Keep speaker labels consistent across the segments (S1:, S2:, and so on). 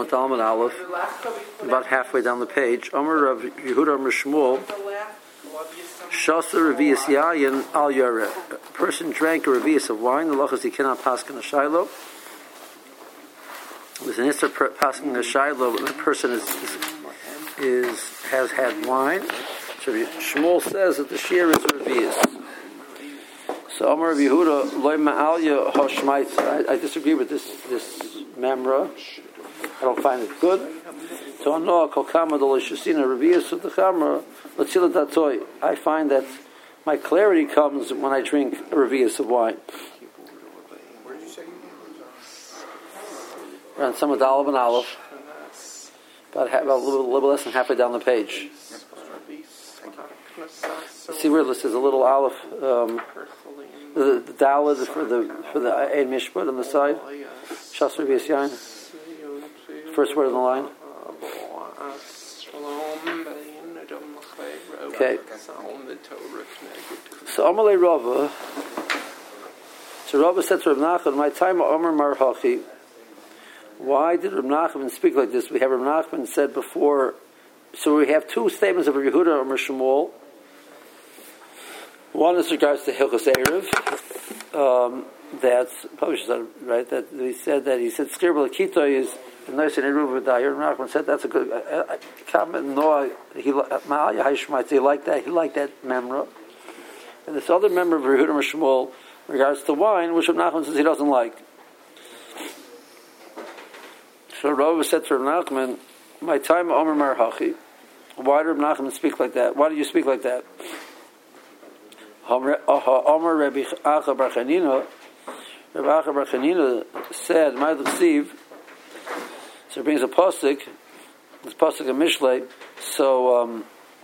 S1: Samad Alman Aleph, about halfway down the page. Omer Rav Yehuda Omer Shmuel, Shasa Revius Yayin Al Yare. A person drank a revius of wine, the lachas he cannot paskin a shiloh. There's an issur paskin a shiloh when the person has had wine. So Shmuel says that the shear is revius. So Omer Rav Yehuda Loy Ma'alya Hoshmaitz. I disagree with this memra. I don't find it good. So Anoa Kolkama Dolishusina Revius of the Chamra Latzila Datoy. I find that my clarity comes when I drink a revius of wine.
S2: Where did you say?
S1: Around Samad Aleph and Aleph. About a little less than halfway down the page. See where this is a little Aleph. The Daled for the Ein Mishpat on the side. Shas Revius Yain. First word in the line. Okay. So Amalei Rava. So Rava said to Rav Nachman, "My time Omer Marhachi." Why did Rav Nachman speak like this? We have Rav Nachman said before. So we have two statements of Rav Yehuda Omer Shmuel. One is regards to Hilchos Erev. That's published, right? That he said Skir B'Lakito is nice and Eruv V'Dayer. Rav Nachman said that's a good comment. No, he liked that. He liked that memra. And this other member of Rav Yehuda Omer Shmuel regards to wine, which Rav Nachman says he doesn't like. So Rav said to Rav Nachman, "My time Omer Marhachi." Why did Rav Nachman speak like that? Why do you speak like that? Omer Rabbi Acha Bar Chanina. Rabbi Acha Bar Chanina said, "My L'Ksiv." So it brings a pasuk. This pasuk of Mishlei. So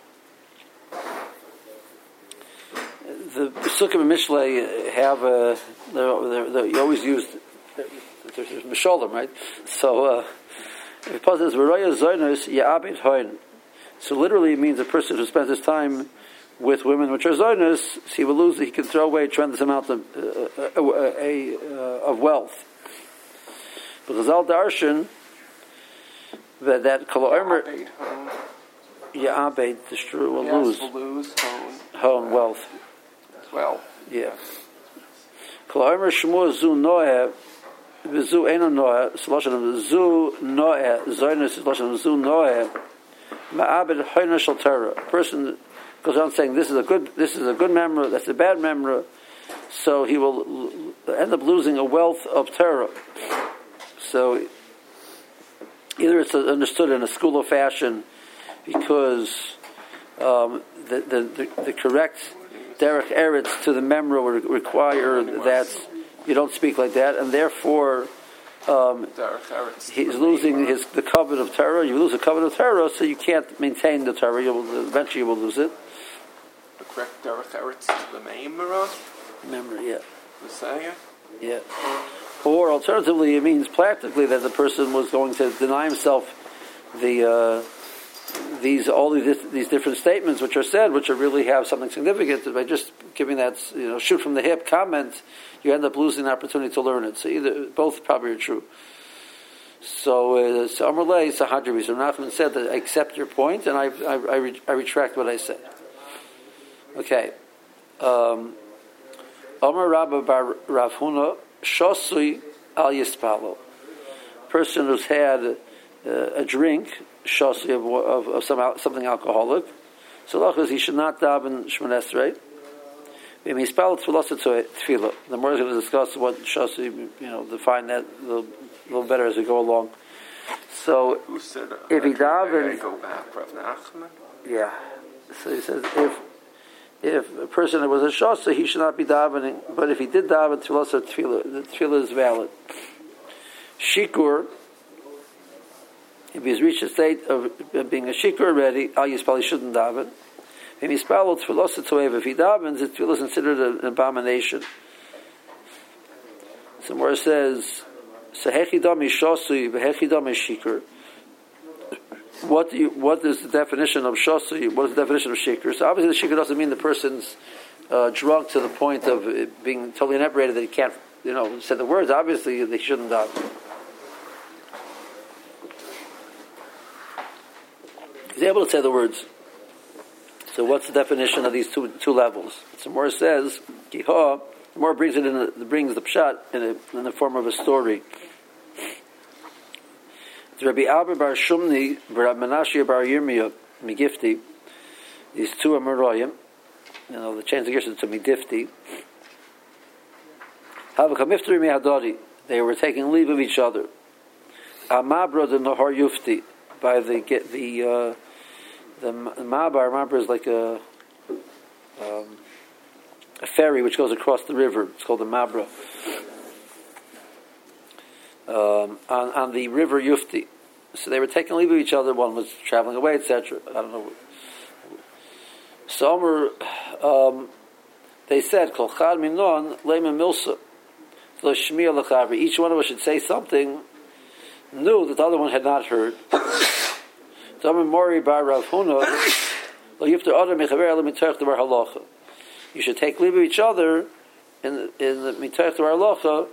S1: the Pesukim of Mishlei have they always use. There's Misholim, right? So the pasuk is V'roya Zoynus Ya'abit Hoin. So literally it means a person who spends his time with women which are Zoynus, he will lose. He can throw away a tremendous amount of wealth. Because Al Darshan that Kolomer Ya'abit will lose hone wealth.
S2: Well,
S1: yeah. Kolomer Shmuel Zu Noah. V'zu eno noah, solution of zu noah, zoynus solution of zu noah, ma'abed hoyna shel Torah. A person goes on saying this is a good memra, that's a bad memra, so he will end up losing a wealth of Torah. So either it's understood in a school of fashion because the correct derech eretz to the memra would require that you don't speak like that, and therefore he's losing the covenant of Torah. You lose the covenant of Torah, so you can't maintain the Torah. Eventually you will lose it.
S2: The correct derech eretz is the memra.
S1: Memra, yeah.
S2: Messiah.
S1: Yeah. Or alternatively, it means practically that the person was going to deny himself these different statements which are said, which are really have something significant. By just giving that shoot from the hip comment, you end up losing the opportunity to learn it. So both probably are true. So Amarlei Sahadri, so Nachman said that I accept your point and I retract what I said. Okay. Amar Rabba Bar Rav Huna Shosui Al Yispalo. Person who's had a drink, shosui of something alcoholic, so lachas he should not daven Shmoneh Esrei. The more is going to discuss what shosui, define that a little better as we go along. So if he daven,
S2: go back, Rav Nachman.
S1: Yeah. So he says if a person that was a shosui, he should not be davening. But if he did daven tefillah, the tefillah is valid. Shikur. If he's reached a state of being a shikur already, Al Yispal, he shouldn't daven. If he davens, his tefillah is considered an abomination. So where it says, "Sehechidam shosui, vehechidam shikur." What is the definition of shosui? What is the definition of shikur? So obviously, the shikur doesn't mean the person's drunk to the point of it being totally inebriated that he can't, say the words. Obviously, they shouldn't daven. He's able to say the words. So what's the definition of these two levels? So more says, Kiha, the more brings it in, brings the pshat in the form of a story. It's Rabbi Abba bar Shumni, Rabbi Menashe bar Yirmiyah, Migifti. These two are Meroyim. The change the gears to Midifti. Havakamiftri mihadodi. They were taking leave of each other. Amabra the Nahar Yufti, by the Mabar is like a ferry which goes across the river. It's called the Mabra. On the river Yufti. So they were taking leave of each other. One was traveling away, etc. I don't know. So they said, Kol chad minon leima milsa. Each one of us should say something new that the other one had not heard. You should take leave of each other in the Mitoch Dvar Halacha,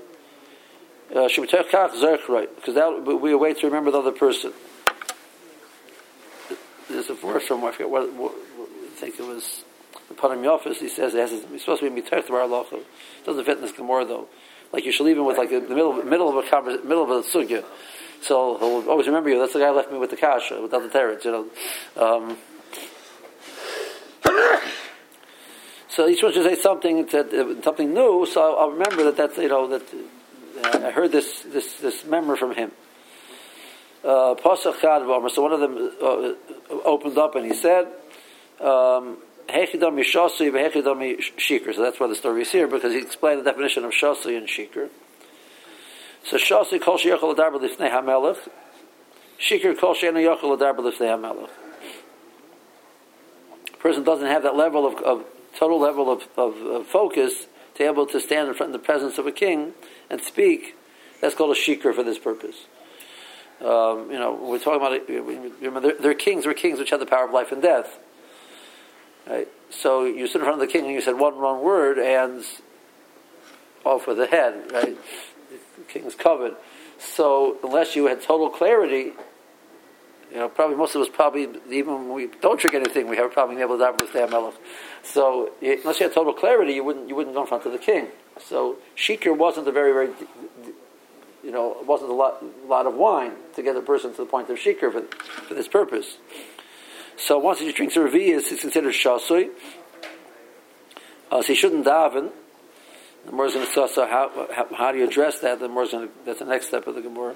S1: because that will be a way to remember the other person. There's a verse from, I forget what I think it was the Panim Yofis. He says it's supposed to be Mitoch Dvar Halacha. It doesn't fit in this Gemara though. Like you should leave him with like the middle of a sugya. So he'll always remember you. That's the guy who left me with the kasha, without the teretz, So each one should say something new. So I'll remember that I heard this memory from him. Pasach Chad. So one of them opened up and he said, Hechidam Yishasui v'Hechidam Shikr. So that's why the story is here, because he explained the definition of Shasui and Shikr. So Shasui kol sheyachol l'darba lifnei hamelech. Shikr kol she'enu yachol l'darba lifnei hamelech. A person doesn't have that level of total level of focus to be able to stand in front of the presence of a king and speak. That's called a Shikr for this purpose. We're talking about, remember, they're kings which have the power of life and death. Right? So you stood in front of the king and you said one wrong word and off with the head. Right? The king's covered. So unless you had total clarity, probably most of us even when we don't drink anything, we have a problem being able to daven with the melech. So unless you had total clarity, you wouldn't go in front of the king. So shikr wasn't a very, very, wasn't a lot of wine to get a person to the point of shikr for this purpose. So once he drinks a revi'is, it's considered shasui. So he shouldn't daven. The Gemara is going to discuss how do you address that. That's the next step of the Gemara.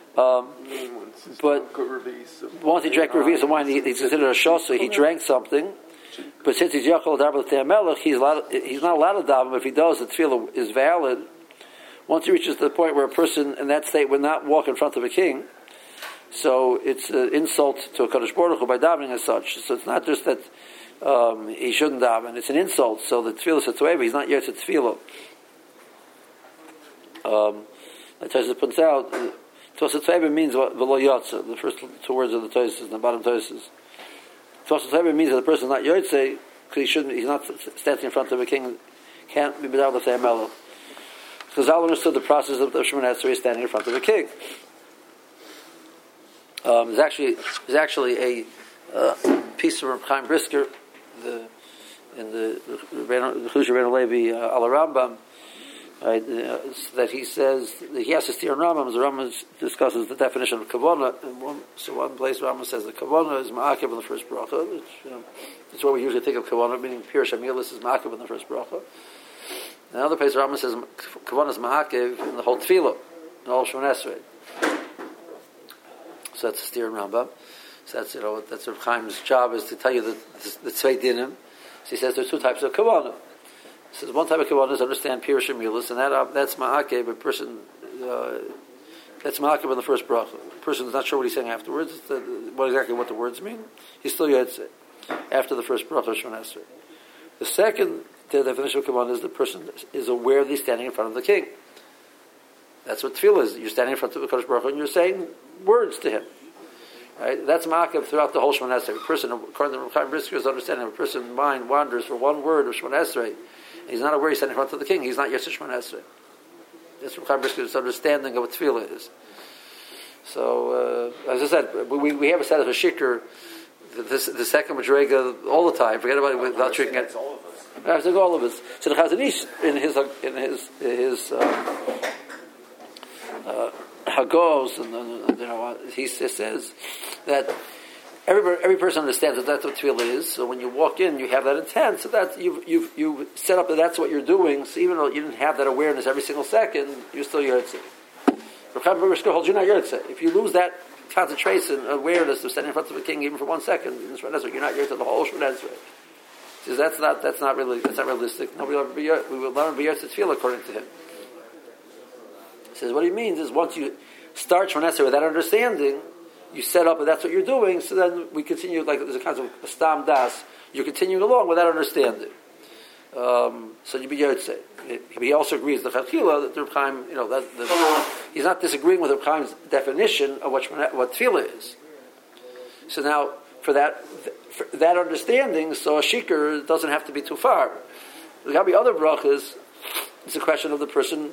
S1: But once he drank revi'is of wine, he's considered a shasui. He drank something, but since he's yachol daven l'tei melech, he's not allowed to daven. But if he does, the tefillah is valid. Once he reaches the point where a person in that state would not walk in front of a king. So it's an insult to a Kadosh Baruch Hu by davening as such. So it's not just that he shouldn't daven; it's an insult. So the tefillah setzueva, he's not yet to tefillah. Like Tosfos points out, setzueva means v'lo yotze. The first two words of the Tosfos, the bottom Tosfos. Setzueva means that the person is not yotze because he's not standing in front of a king. Can't be without the same melech. Because Chazal understood the process of Shemoneh Esrei standing in front of a king. There's actually a piece of Chaim Brisker in the Chuzha Rebbeinu Levi al Rambam, right, that he says that he has to steer in Rambam. As the Rambam discusses the definition of kavanah. One place Rambam says the kavanah is ma'akev in the first bracha, which that's what we usually think of kavanah, meaning pure shamilis is ma'akev in the first bracha. Another place Rambam says kavanah is ma'akev in the whole tefillah, in all Shemoneh Esrei. So that's a steer in Rambam. So that's Rav Chaim's job, is to tell you the tzvei dinim. So he says there's two types of kavanah. He says one type of kavanah is understand pirush shemilas, and that's ma'akev. A person that's ma'akev in the first bracha. The person is not sure what he's saying afterwards. What the words mean. He's still yotze after the first bracha of Shemoneh Esrei. The second definition of kavanah is the person is aware that he's standing in front of the king. That's what tefillah is. You're standing in front of the Kadosh Baruch Hu and you're saying words to him. Right? That's ma'akev throughout the whole Shemoneh Esrei. A person, according to Chaim Brisker's understanding, a person's mind wanders for one word of Shemoneh Esrei. He's not aware he's standing in front of the king. He's not yet to Shemoneh Esrei. That's from Chaim Brisker's understanding of what tefillah is. So, as I said, we have a set of a shikr the second Madrega all the time. Forget about it without drinking it.
S2: All of us.
S1: I think all of us. So the Chazon Ish in his Hagos, and he says that every person understands that that's what tefillah is. So when you walk in, you have that intent. So that you've set up that that's what you're doing. So even though you didn't have that awareness every single second, you're still Yotze. Rav Brisker holds you're not Yotze. If you lose that concentration, awareness of standing in front of a king even for 1 second, you're not Yotze the whole Shemon Esrei. Says that's not realistic. Nobody will ever be. We will never be Yotze tefillah according to him. He says what he means is once you start Shemon Esrei with that understanding, you set up and that's what you're doing. So then we continue like there's a kind of a stam das. You're continuing along with that understanding. So you be Yotze. He also agrees with the Chatchila that the Reb Chaim, he's not disagreeing with the Reb Chaim's definition of what tefillah is. So now for that understanding, so a shikar doesn't have to be too far. There got to be other brachas. It's a question of the person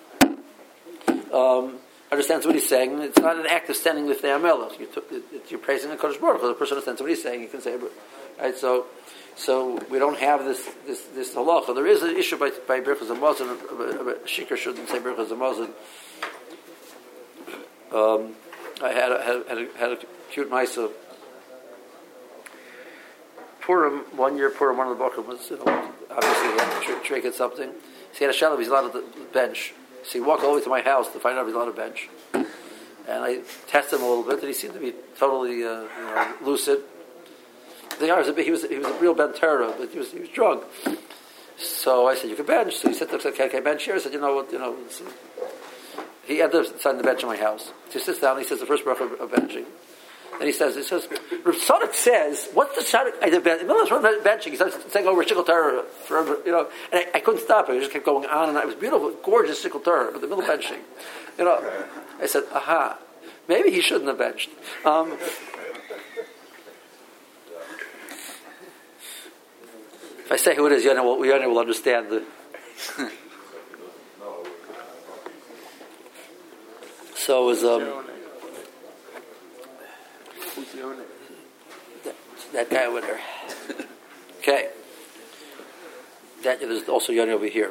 S1: understands what he's saying. It's not an act of standing with the Amelech. You're praising the Kodesh Baruch Hu. The person understands what he's saying. He can say, right? So we don't have this halacha. There is an issue by Birchas Hamazon. A shikar shouldn't say Birchas Hamazon. I had a cute ma'isa. Purim, 1 year Purim, one of the Bochum was, obviously he had to trick at something. So he had a shalom, he's allowed at the bench. So he walked all the way to my house to find out if he's allowed to bench. And I tested him a little bit, and he seemed to be totally lucid. He was a real Ben Torah, but he was drunk. So I said, you can bench. So he said, can I bench here? I said, he ended up deciding to bench in my house. So he sits down, and he says the first bracha of benching. And he says, Rav Tzadok says, what's the Tzadok? I did benching. He starts saying over Shikol Torah forever, and I couldn't stop it. It just kept going on, and it was beautiful, gorgeous Shikol Torah, but the middle of benching. I said, aha, maybe he shouldn't have benched. If I say who it is, Yoni will understand the. So it was that guy over there. Okay. There's also Yoni over here.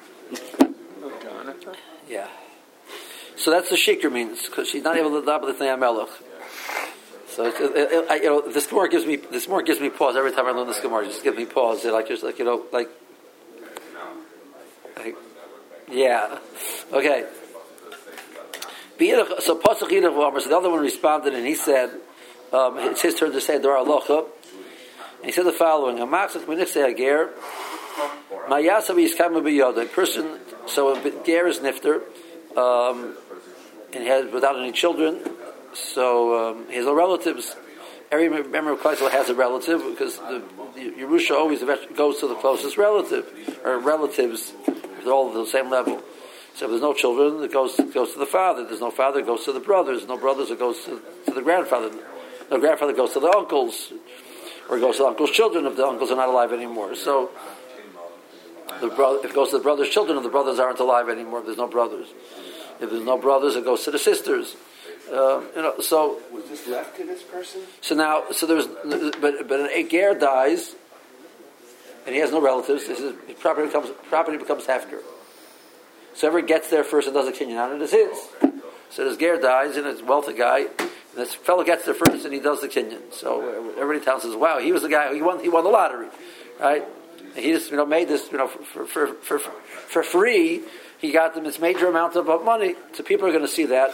S1: Yeah. So that's the shikr means because she's not able to daven with Melech. So this more gives me pause every time I learn this Gemara. Just give me pause. Yeah. Okay. So Pasuk Yidach V'Amar. So the other one responded and he said, it's his turn to say Dor Alocha. And he said the following: Hamachzak Minichsei Ager, Mayasav Yiskama B'Yoda. A person, so a ger is nifter, and he has without any children. So he has no relatives. Every member of Klaisel has a relative because the Yerusha always goes to the closest relative or relatives. They're all at the same level. So if there's no children, it goes to the father. If there's no father, it goes to the brothers. No brothers, it goes to the grandfather. No grandfather goes to the uncles, or it goes to the uncle's children if the uncles are not alive anymore. So if it goes to the brother's children, if the brothers aren't alive anymore, if there's no brothers. If there's no brothers, it goes to the sisters. So
S2: was this left to this person?
S1: So there's, but an ger dies, and he has no relatives. His property becomes hefker. So whoever gets there first and does a kinyan on it is his. So this ger dies, and it's a wealthy guy, and this fellow gets there first and he does the kinyan. So everybody tells us, "Wow, he was the guy. He won the lottery, right? And he just made this for free. He got them this major amount of money. So people are going to see that."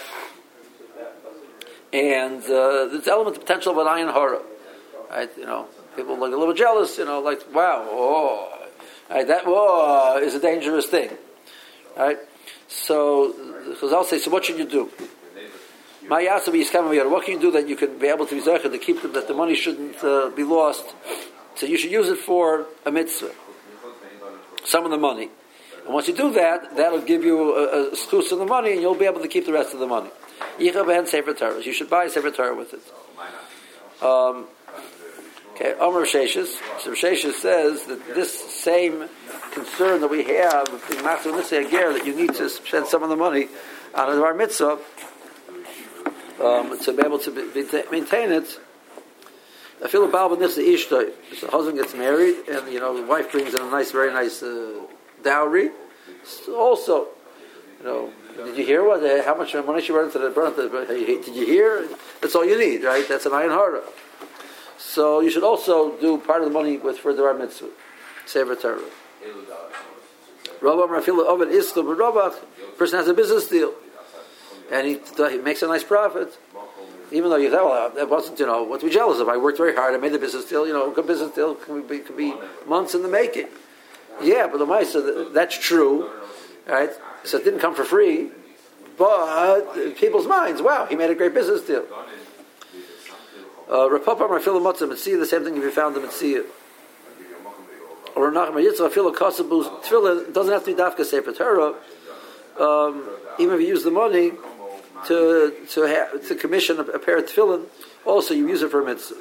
S1: And there's element of potential of an ayin hara, right? People look a little jealous, like wow, right? That is a dangerous thing, right? So Chazal say, so what should you do? What can you do that you can be able to be zecher to keep them, that the money shouldn't be lost? So you should use it for a mitzvah, some of the money, and once you do that, that'll give you a schus of the money, and you'll be able to keep the rest of the money. You should buy a Sefer Torah with it. Okay, Omer Sheshes. So Sheshes says that this same concern that we have in Matzah Nitzei Ager, that you need to spend some of the money on our mitzvah to be able to maintain it, I feel about this the ishta. The husband gets married, and the wife brings in a nice, very nice dowry. So also, did you hear how much money she brought into the burnt? Did you hear? That's all you need, right? That's an ayin hara. So you should also do part of the money for the mitzvah, sefer Torah. Rabbi Rafila Ovid Iskel Rabach, person has a business deal, and he makes a nice profit. Even though you thought, well, that wasn't, what to be jealous of. I worked very hard. I made the business deal. A good business deal could be months in the making. Yeah, but the Maisa, that's true, right? So it didn't come for free, but in people's minds, wow, he made a great business deal. Rapapa Rafila Motzah Mitzvah, the same thing if you found the Mitzvah. Or Nachman Yitzchak Filo Kosabu Tefillah, it doesn't have to be Dafka Sefer Torah. Even if you use the money to commission a pair of tefillin, also you use it for a mitzvah.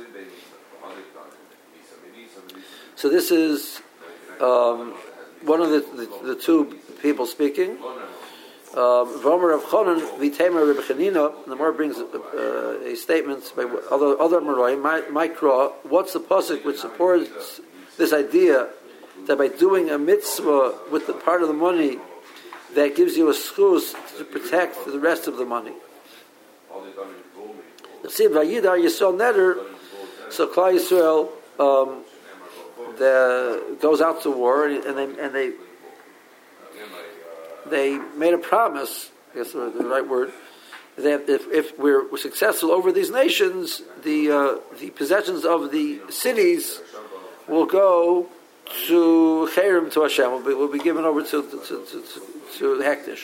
S1: So this is one of the two people speaking. Vomer of Chonan V'Temer Reb Chanina. The Gemara brings a statement by other Meroim. Mikra. What's the pasuk which supports this idea that by doing a mitzvah with the part of the money that gives you a schus to protect the rest of the money? So Klal Yisrael goes out to war, and they made a promise. I guess the right word. That if we're successful over these nations, the possessions of the cities will go to Cherem, to Hashem, will be given over to Hektish.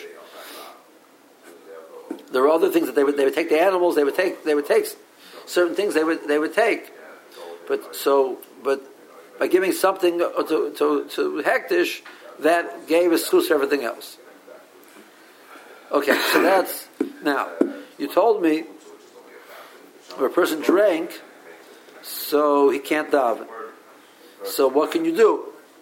S1: There were other things that they would take the animals, they would take certain things they would take, but by giving something to Hektish, that gave a schus for everything else. Okay, so that's now. You told me if a person drank, so he can't daven. So what can you do?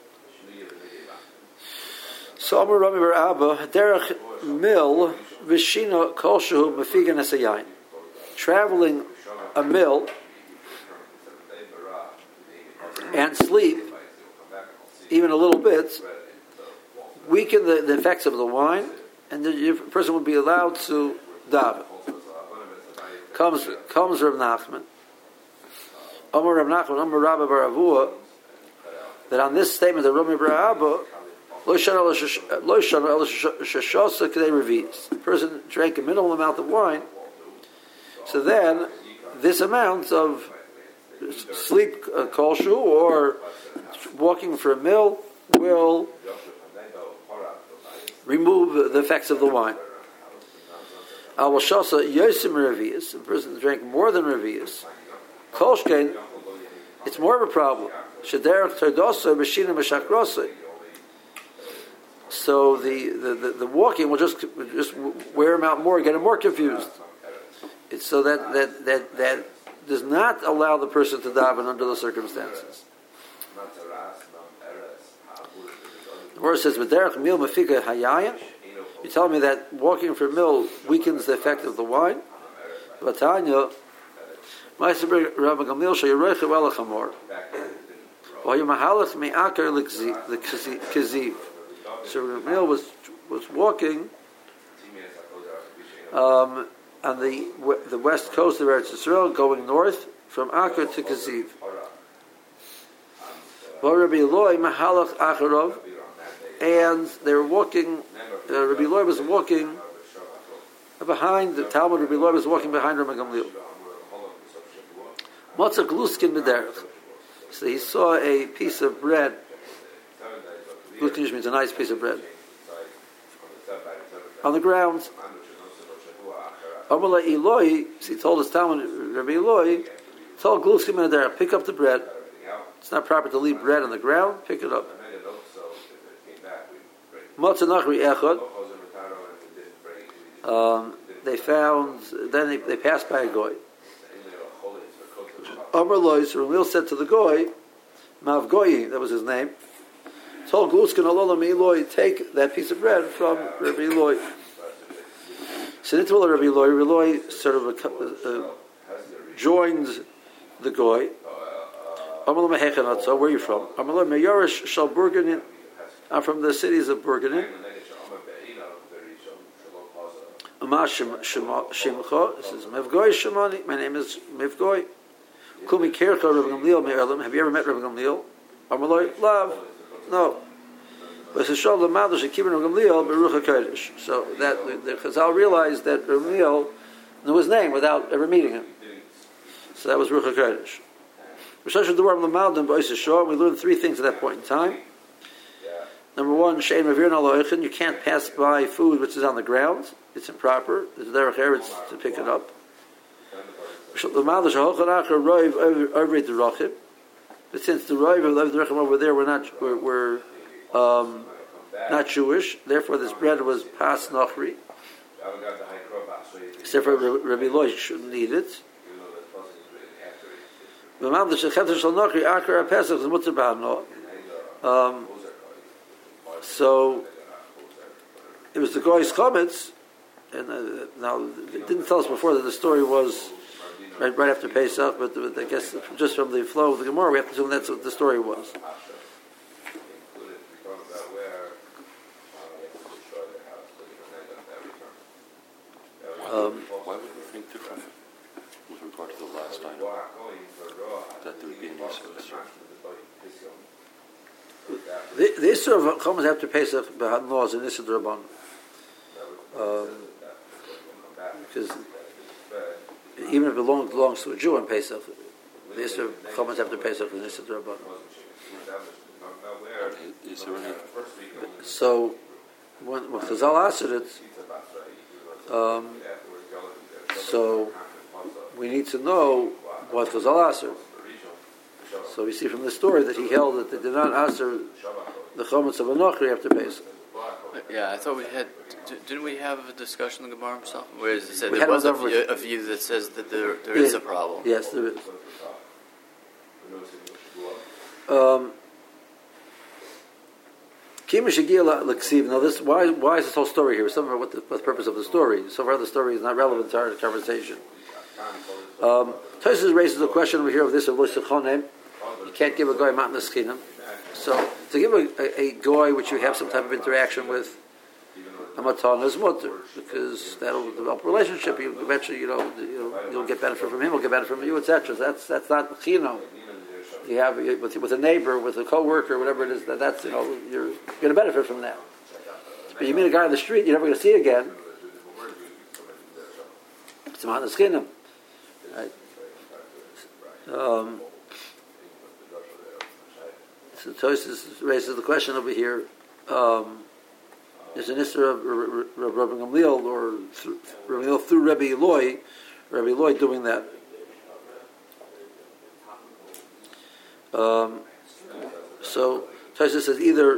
S1: So Amar Rami Bar Abba Derech Mil Vishina Kolshu Mefigan Esayayin. Traveling a mil and sleep even a little bit weaken the effects of the wine, and the person would be allowed to daven. Comes Rav Nachman. Amar Rav Nachman, Amar Rabba Bar Avua, that on this statement that Rami Bar Abba, the person drank a minimal amount of wine, so then this amount of sleep kolshu or walking for a meal will remove the effects of the wine. A person drank more than revius, kolshkein, it's more of a problem. So the walking will just wear him out more, get him more confused. It's so that does not allow the person to daven under the circumstances. The verse says, "V'derech mil mefika hayayin." You tell me that walking for mil weakens the effect of the wine. Vatanya, Ma'aser Rabbi Gamliel sheyiroichev elachamor. So Gamliel was walking on the west coast of Eretz Yisrael, going north from Akar to Kaziv. And they were walking. Rabbi Eloi was walking behind the Talmud. Rabbi Eloi was walking behind Rabbi Gamliel. Motzak Luskin b'derech. So he saw a piece of bread. Luskin means a nice piece of bread on the ground. Amala Eloi, so he told his Talmud, Rabbi Eloi, told Luskin b'derech, pick up the bread. It's not proper to leave bread on the ground. Pick it up. They found. Then they passed by a goy. Amar Lois, Ramil said to the goy, Mav Goyi, that was his name, told Gluskin Alolam Eloi, take that piece of bread from Rabbi Eloi. So they told Rabbi Eloi sort of joined the goy, Amalei Mehechanatzo, where are you from? Amalei Meyorish Shal Burganin. I'm from the cities of Burganin. Amashim Shimcha. This is Mevgoy Shimoni. My name is Mevgoy. Kumi Kircha Rabbi Gamliel Me'erlim. Have you ever met Rabbi Gamliel? Amalei Lav. No. But it's Shal Lamadu Shekibin Rabbi Gamliel Beruch HaKodesh. So that the Chazal realized that Rabbi Gamliel knew his name without ever meeting him. So that was Ruach HaKodesh. We learned three things at that point in time. Number one, you can't pass by food which is on the ground. It's improper. There's derech eretz to pick it up. But since the Roiv of the Rechem over there were not Jewish, therefore this bread was pas nachri. Except for Rabbi Loi shouldn't eat it. So it was the Goy's chametz, and now it didn't tell us before that the story was right after Pesach, but I guess just from the flow of the Gemara, we have to assume that's what the story was.
S3: Why would you think different with regard to the last item? That there would be an issue.
S1: The issue of Chometz after Pesach B'Hatan Law is an issue of Rabban. Because even if it belongs to a Jew in Pesach, the issue of Chometz after Pesach is an issue of Rabban.
S3: Is there any?
S1: So when Chazal asked it, so we need to know what Chazal asked. So we see from the story that he held that they did not answer the Chometz of Anochri after Pesach.
S4: Yeah, I thought we had. Didn't we have a discussion in the Gemara himself? Where it said
S1: We
S4: there
S1: had
S4: was a view that says that there is a problem.
S1: Yes, there is. Now, this why is this whole story here? Some of what the purpose of the story. So far, the story is not relevant to our conversation. Tosfos raises the question over here of this of Lo Sechonem. You can't give a goy matnas chinam. So to give a goy which you have some type of interaction with, a matana is mutter, because that'll develop a relationship. You eventually, you'll get benefit from him, he'll get benefit from you, etc. That's not chinam. You have with a neighbor, with a co-worker, whatever it is. That's you're going to benefit from that. But you meet a guy on the street, you're never going to see again. It's a matnas chinam, right? So Tosfos raises the question over here. There's an issue of Rabbi Gamliel or Rabbi Gamliel through Rabbi Eloi doing that. So Tosfos says either.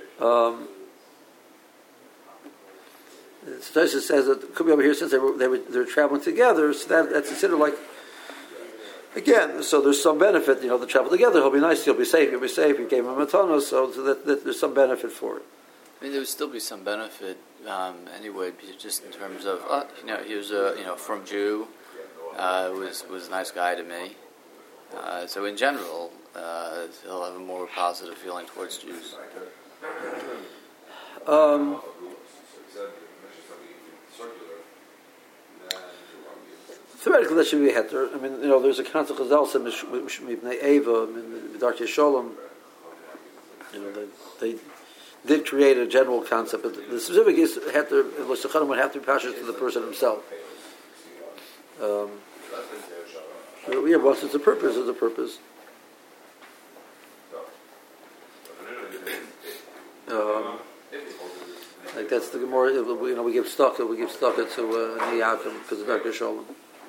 S1: Tosfos says that it could be over here since they're traveling together, so that's considered like. Again, so there's some benefit, they travel together, he'll be nice, he'll be safe, you gave him a matana, so that there's some benefit for it.
S4: I mean, there would still be some benefit anyway, just in terms of, he was a from Jew, was a nice guy to me. So in general, he'll have a more positive feeling towards Jews.
S1: Theoretically, that should be a heter. I mean, there's a concept of Chazal Mibnei Eva in Darkei Sholem. They did create a general concept, but the specific is heter. Lo Sechonem would have to be pashut to the person himself. Once it's a purpose, it's a purpose. Like that's the Gemara. We give stock to Niyakim because of Darkei Sholem.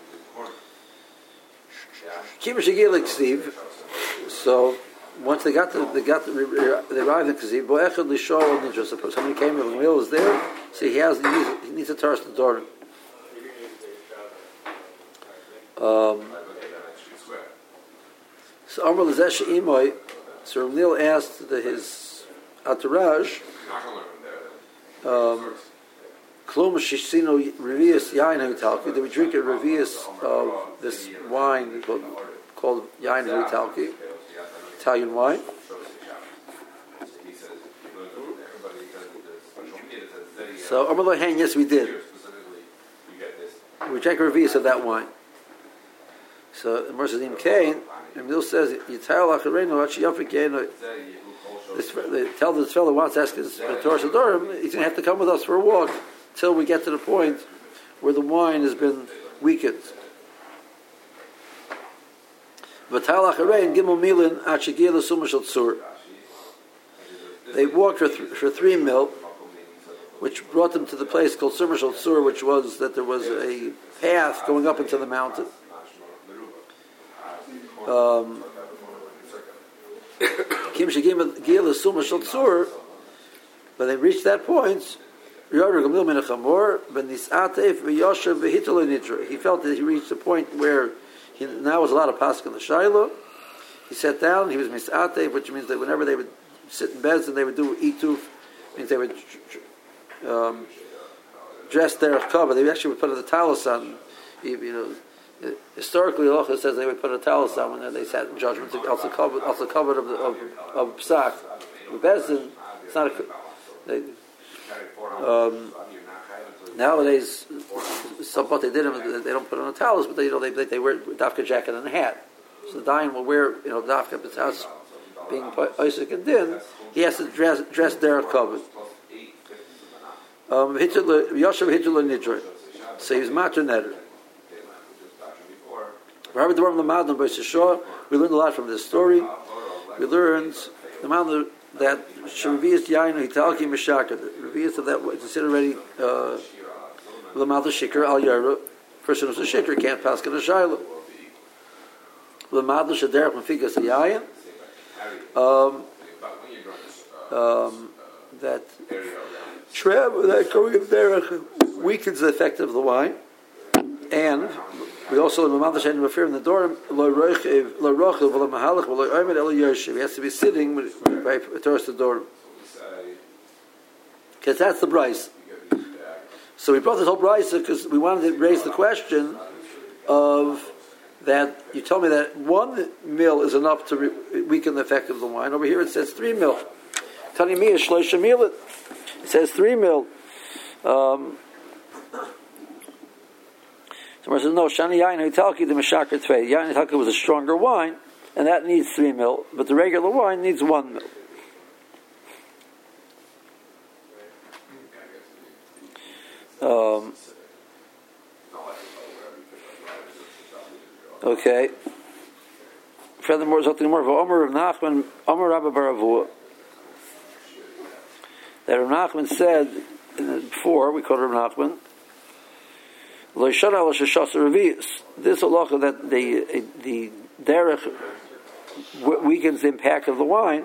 S1: So once they arrived in Ksiv, Bo'echad Lishol Nidra. Suppose somebody came, Rabbi Gamliel was there, so he needs to tarsh the door. So Amar Lezesh Imoy, so Rabbi Gamliel asked his entourage, Klum Shishino Revius Yain Havitalki. Did we drink a Revius of this wine called Yain Havitalki? Italian wine. So, Amar Lohan, yes, we did. We drank a revius of that wine. So, the Mercedim Cain, and Bill says, Yitayal Achareinu, Achiyafikeinu. Tell this fellow who wants to ask his Torah Sadorim, he's going to have to come with us for a walk till we get to the point where the wine has been weakened. V'tayal Acharein, Gimel Milin, Achigil L'Suma Shel Tzur. They walked for 3 mil, which brought them to the place called Sumar Shel Tzur, which was that there was a path going up into the mountain. Kim Shegim Gil Sumar Shel Tzur, but they reached that point. He felt that he reached a point where now was a lot of pasuk in the Shiloh. He sat down. He was misatef, which means that whenever they would sit in beds and they would do ituf, means they would dress their cover. They actually would put a talis on. Historically, Allah says they would put a talis on when they sat in judgment, also covered of psak. With Bezdin, it's not nowadays, what they did, they don't put on a talis, but they wear dafka jacket and a hat. So the Dayan will wear dafka, but his house being Isaac and Din, he has to dress their covered. Yoshev Hitler Nidre. So he was matronetter. We learned a lot from this story. We learned the amount that Revius Yainu Hitalki Meshaka. Revius of that was considered already Lamal Shikr Al Yara. Person who's a Shikr can't pass in a Shiloh. Lamal Shaderach Mafikas Yayin. That going in there weakens the effect of the wine, and we also in the fear in the door. He has to be sitting by towards the door, because that's the brisa. So we brought this whole brisa because we wanted to raise the question of that. You told me that 1 mil is enough to weaken the effect of the wine. Over here it says 3 mil. Tani Mia Shloisha Milit. It says 3 mil. Someone says, no, Shani Yain Hitalki the Meshakar Tvei. Yain Hitalki was a stronger wine, and that needs 3 mil, but the regular wine needs 1 mil. Okay. Furthermore, something more. Omer Rav Nachman, Omer Rabba Baravua. That Rav Nachman said before, we called Rav Nachman, this halacha that the derech weakens the impact of the wine.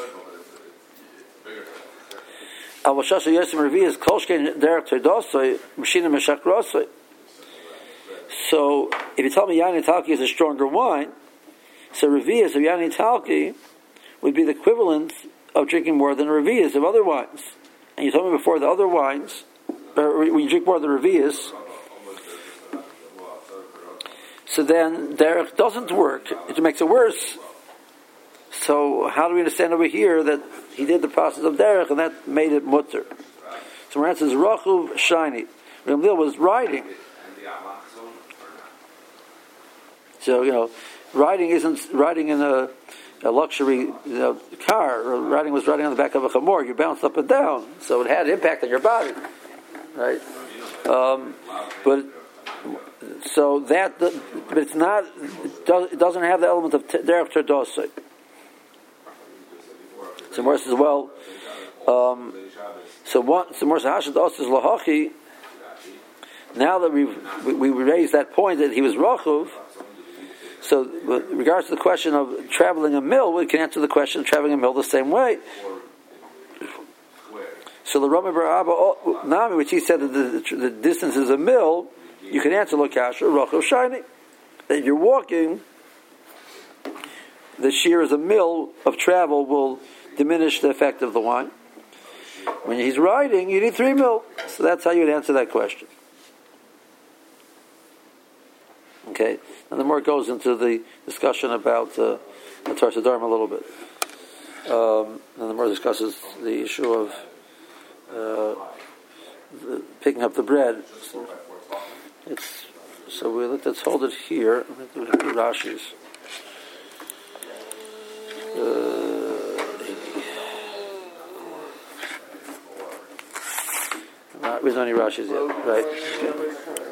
S1: So if you tell me Yain Talki is a stronger wine, so revius of Yain Talki would be the equivalent of drinking more than a revius of other wines. And you told me before the other wines, when you drink more than revius, so then derech doesn't work. It makes it worse. So how do we understand over here that he did the process of derech and that made it mutter? So my answer is Rachuv Shiny. Ramlil was riding. So, riding isn't riding in a luxury car. Or was riding on the back of a chamor. You bounced up and down. So it had impact on your body. Right? But it's not, it doesn't have the element of derech terdosai. So more says, well, so more hashad os is lahachi. Now that we raised that point that he was rachuv, so with regards to the question of traveling a mil, we can answer the question of traveling a mil the same way. So the Rami Bar Abba Nami, which he said that the distance is a mil, you can answer Lokasha, Rachuv Shiny. That if you're walking, the shear is a mil of travel will diminish the effect of the wine. When he's riding, you need 3 mil. So that's how you'd answer that question. Okay, and the more it goes into the discussion about the Torah Dharma a little bit. And the more discusses the issue of picking up the bread. So let's hold it here. Let's do the Rashi's. We don't need Rashi's yet, right? Okay.